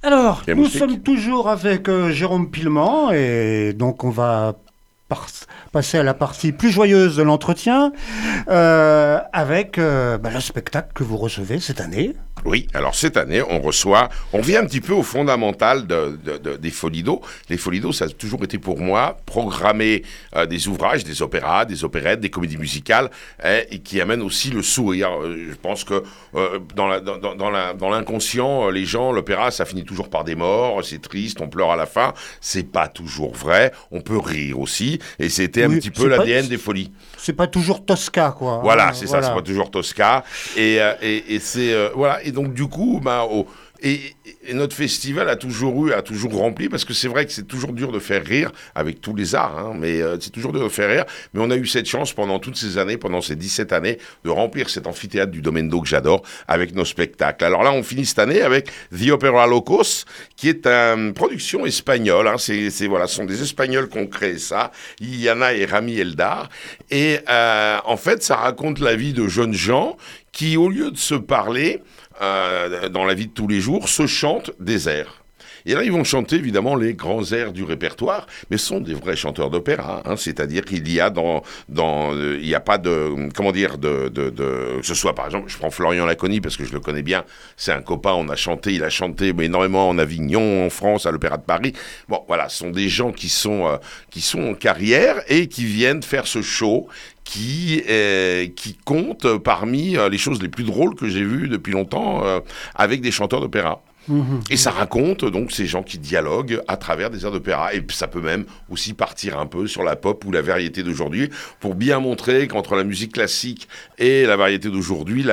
Alors, Bien nous moustique. sommes toujours avec Jérôme Pillement et donc on va passer à la partie plus joyeuse de l'entretien avec le spectacle que vous recevez cette année. Oui, alors cette année, on revient un petit peu au fondamental des Folies-d'eau. Les Folies-d'eau, ça a toujours été pour moi programmer des ouvrages, des opéras, des opérettes, des comédies musicales, et qui amènent aussi le sourire. Je pense que dans l'inconscient, les gens, l'opéra, ça finit toujours par des morts, c'est triste, on pleure à la fin. C'est pas toujours vrai. On peut rire aussi, et c'était un Oui, petit peu l'ADN des Folies. C'est pas toujours Tosca, quoi. Voilà, hein, c'est voilà. ça, c'est pas toujours Tosca. Et c'est voilà. Et donc du coup, et notre festival a toujours rempli, parce que c'est vrai que c'est toujours dur de faire rire avec tous les arts, hein, mais c'est toujours dur de faire rire. Mais on a eu cette chance pendant toutes ces années, pendant ces 17 années, de remplir cet amphithéâtre du Domaine d'Eau que j'adore avec nos spectacles. Alors là, on finit cette année avec The Opera Locos, qui est une production espagnole. Hein, voilà, ce sont des Espagnols qui ont créé ça, Iliana et Rami Eldar. Et en fait, ça raconte la vie de jeunes gens qui, au lieu de se parler dans la vie de tous les jours, se chantent des airs. Et là, ils vont chanter évidemment les grands airs du répertoire, mais ce sont des vrais chanteurs d'opéra. Hein, c'est-à-dire qu'il y a il y a pas de, comment dire, que ce soit par exemple, je prends Florian Laconi parce que je le connais bien, c'est un copain, il a chanté énormément en Avignon, en France, à l'Opéra de Paris. Bon, voilà, ce sont des gens qui sont en carrière et qui viennent faire ce show qui compte parmi les choses les plus drôles que j'ai vues depuis longtemps avec des chanteurs d'opéra. Et ça raconte donc ces gens qui dialoguent à travers des airs d'opéra. Et ça peut même aussi partir un peu sur la pop ou la variété d'aujourd'hui pour bien montrer qu'entre la musique classique et la variété d'aujourd'hui,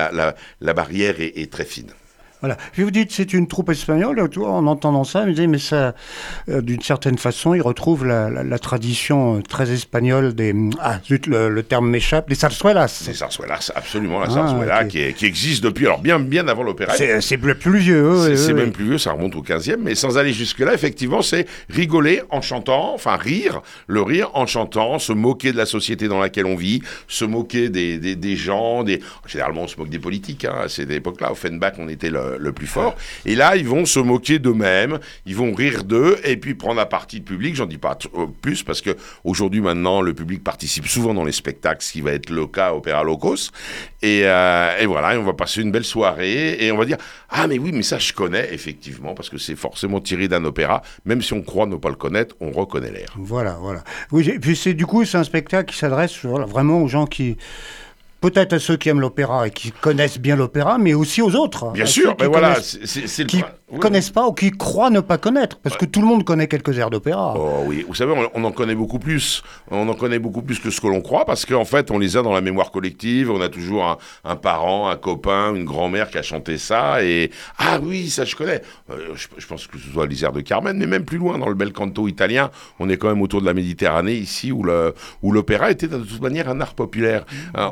la barrière est très fine. Voilà. Puis vous dites c'est une troupe espagnole, en entendant ça, je me disais, mais ça, d'une certaine façon, il retrouve la tradition très espagnole des... Ah, zut, le terme m'échappe, des zarzuelas. Les zarzuelas, absolument, la zarzuela okay. qui existe depuis, alors bien avant l'opéra. C'est plus vieux. C'est même plus vieux, ça remonte au 15e, mais sans aller jusque-là, effectivement, c'est rigoler en chantant, enfin rire, le rire en chantant, se moquer de la société dans laquelle on vit, se moquer des gens, généralement on se moque des politiques, hein, à cette époque-là, Offenbach, on était le plus fort, et là ils vont se moquer d'eux-mêmes, ils vont rire d'eux et puis prendre à partie le public. J'en dis pas plus parce que aujourd'hui maintenant le public participe souvent dans les spectacles, ce qui va être le cas Opera Locos, et voilà, et on va passer une belle soirée et on va dire ah mais oui, mais ça je connais effectivement, parce que c'est forcément tiré d'un opéra, même si on croit ne pas le connaître, on reconnaît l'air. Voilà. Oui, et puis c'est un spectacle qui s'adresse vraiment aux gens qui... Peut-être à ceux qui aiment l'opéra et qui connaissent bien l'opéra, mais aussi aux autres. Bien sûr, mais voilà, c'est qui connaissent pas ou qui croient ne pas connaître, parce que tout le monde connaît quelques airs d'opéra. Oh oui, vous savez, on en connaît beaucoup plus. On en connaît beaucoup plus que ce que l'on croit, parce qu'en fait, on les a dans la mémoire collective. On a toujours un parent, un copain, une grand-mère qui a chanté ça, et ah oui, ça je connais. Je pense que ce soit les airs de Carmen, mais même plus loin, dans le bel canto italien, on est quand même autour de la Méditerranée, ici, où l'opéra était de toute manière un art populaire.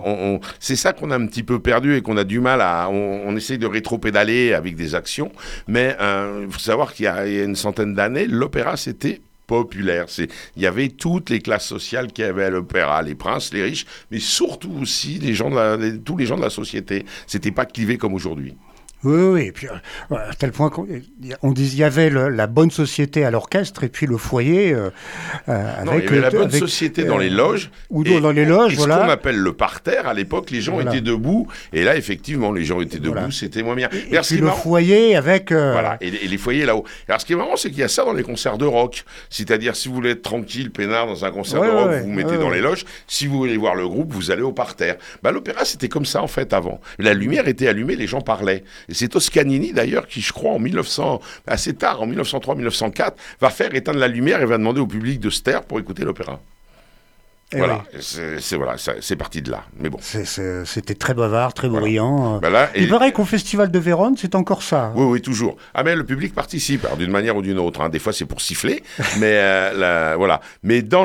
C'est ça qu'on a un petit peu perdu et qu'on a du mal à... On essaye de rétro-pédaler avec des actions, mais il faut savoir qu'il y a une centaine d'années, l'opéra, c'était populaire. Il y avait toutes les classes sociales qui avaient à l'opéra, les princes, les riches, mais surtout aussi tous les gens de la société. C'était pas clivé comme aujourd'hui. Oui, et puis à tel point qu'on dit il y avait la bonne société à l'orchestre et puis le foyer avec... il y avait la bonne société dans les loges. Ou dans les loges, voilà. Ce qu'on appelle le parterre, à l'époque, les gens étaient debout, et là, effectivement, les gens étaient debout, c'était moins bien. Et puis le foyer avec... Voilà, et les foyers là-haut. Alors, ce qui est marrant, c'est qu'il y a ça dans les concerts de rock. C'est-à-dire, si vous voulez être tranquille, peinard, dans un concert de rock, vous vous mettez dans les loges. Si vous voulez voir le groupe, vous allez au parterre. L'opéra, c'était comme ça, en fait, avant. La lumière était allumée, les gens parlaient. Et c'est Toscanini, d'ailleurs, qui, je crois, assez tard, en 1903-1904, va faire éteindre la lumière et va demander au public de se taire pour écouter l'opéra. Voilà, c'est parti de là. Mais bon. C'était très bavard, très bruyant. Il paraît qu'au Festival de Vérone, c'est encore ça. Oui, toujours. Ah, mais le public participe, alors d'une manière ou d'une autre. Hein. Des fois, c'est pour siffler, mais voilà. Mais dans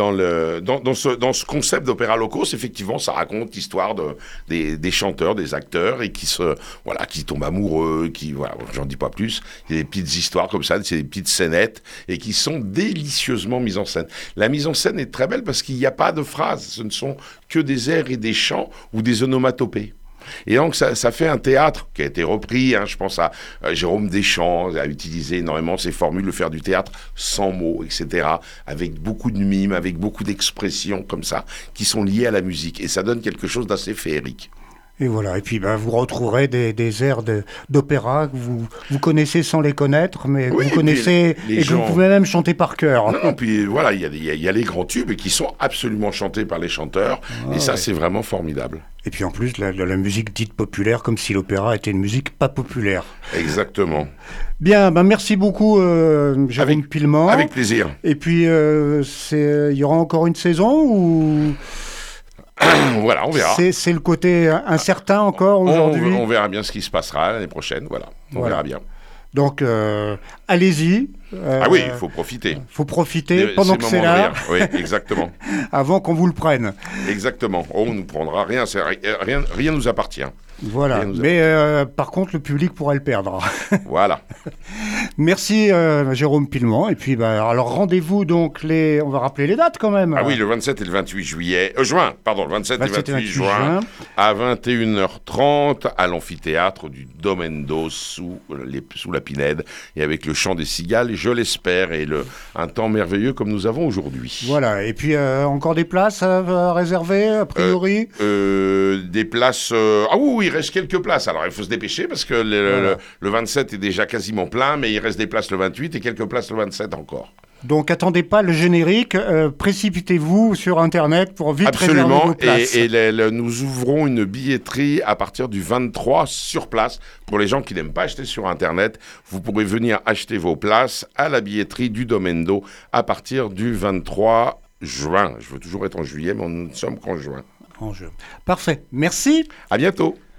ce concept d'opéra locaux, effectivement, ça raconte l'histoire des chanteurs, des acteurs, et qui tombent amoureux, j'en dis pas plus. Il y a des petites histoires comme ça, c'est des petites scénettes, et qui sont délicieusement mises en scène. La mise en scène est très belle parce qu'il y a pas de phrases, ce ne sont que des airs et des chants ou des onomatopées. Et donc ça fait un théâtre qui a été repris, hein, je pense à Jérôme Deschamps a utilisé énormément ces formules de faire du théâtre sans mots, etc., avec beaucoup de mimes, avec beaucoup d'expressions comme ça, qui sont liées à la musique, et ça donne quelque chose d'assez féerique. Et voilà, et puis vous retrouverez des airs d'opéra que vous connaissez sans les connaître, mais que vous connaissez et que vous pouvez même chanter par cœur. Non, puis voilà, il y a les grands tubes qui sont absolument chantés par les chanteurs, et ça c'est vraiment formidable. Et puis en plus, la musique dite populaire, comme si l'opéra était une musique pas populaire. Exactement. Bien, merci beaucoup Jérôme Pillement. Avec plaisir. Et puis, il y aura encore une saison ou... Voilà, on verra. C'est le côté incertain encore aujourd'hui. On verra bien ce qui se passera l'année prochaine, voilà. On verra bien. Donc, allez-y. Ah oui, il faut profiter. Il faut profiter pendant que c'est là. Oui, exactement. Avant qu'on vous le prenne. Exactement. On ne nous prendra rien, rien nous appartient. Voilà, mais par contre, le public pourra le perdre. Voilà. Merci Jérôme Pillement. Et puis, alors rendez-vous donc on va rappeler les dates quand même. Ah oui, le 27 et le 28 juin, le 27 et 28 juin, à 21h30, à l'amphithéâtre du Domendo sous la Pinède, et avec le chant des cigales, je l'espère, et un temps merveilleux comme nous avons aujourd'hui. Voilà, et puis encore des places à réserver, a priori des places... Ah oui, il reste quelques places. Alors, il faut se dépêcher parce que le 27 est déjà quasiment plein, mais il reste des places le 28 et quelques places le 27 encore. Donc, attendez pas le générique, précipitez-vous sur Internet pour vite réserver vos places. Et nous ouvrons une billetterie à partir du 23 sur place. Pour les gens qui n'aiment pas acheter sur Internet, vous pourrez venir acheter vos places à la billetterie du Domendo à partir du 23 juin. Je veux toujours être en juillet, mais nous ne sommes qu'en juin. Parfait. Merci. À bientôt.